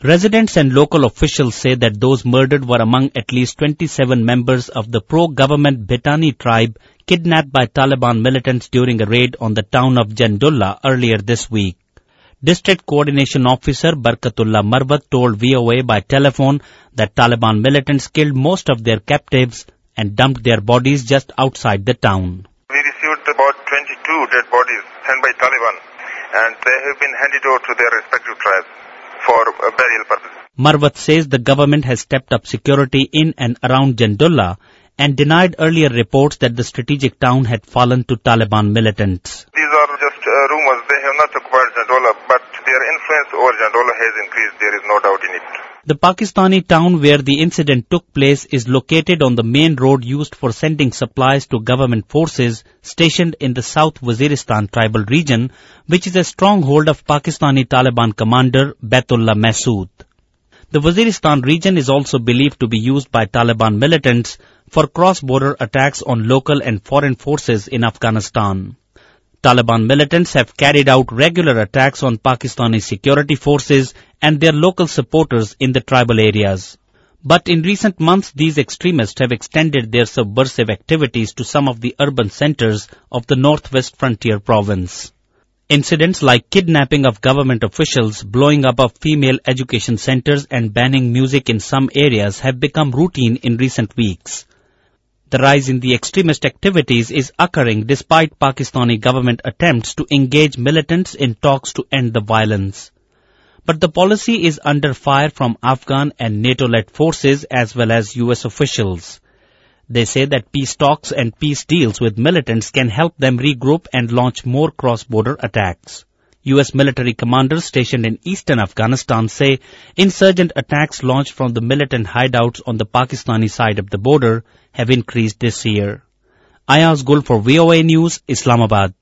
Residents and local officials say that those murdered were among at least 27 members of the pro-government Bhetani tribe kidnapped by Taliban militants during a raid on the town of Jandullah earlier this week. District Coordination Officer Barkatullah Marwat told VOA by telephone that Taliban militants killed most of their captives and dumped their bodies just outside the town. We received about 22 dead bodies sent by Taliban, and they have been handed over to their respective tribes for burial purposes. Marwat says the government has stepped up security in and around Jandullah and denied earlier reports that the strategic town had fallen to Taliban militants. These are just rumors. They have not occupied Jandullah, but their influence over Jandullah has increased. There is no doubt in it. The Pakistani town where the incident took place is located on the main road used for sending supplies to government forces stationed in the South Waziristan tribal region, which is a stronghold of Pakistani Taliban commander Baitullah Masood. The Waziristan region is also believed to be used by Taliban militants for cross-border attacks on local and foreign forces in Afghanistan. Taliban militants have carried out regular attacks on Pakistani security forces and their local supporters in the tribal areas. But in recent months, these extremists have extended their subversive activities to some of the urban centers of the northwest frontier province. Incidents like kidnapping of government officials, blowing up of female education centers and banning music in some areas have become routine in recent weeks. The rise in the extremist activities is occurring despite Pakistani government attempts to engage militants in talks to end the violence. But the policy is under fire from Afghan and NATO-led forces as well as US officials. They say that peace talks and peace deals with militants can help them regroup and launch more cross-border attacks. US military commanders stationed in eastern Afghanistan say insurgent attacks launched from the militant hideouts on the Pakistani side of the border have increased this year. Ayaz Gul for VOA News, Islamabad.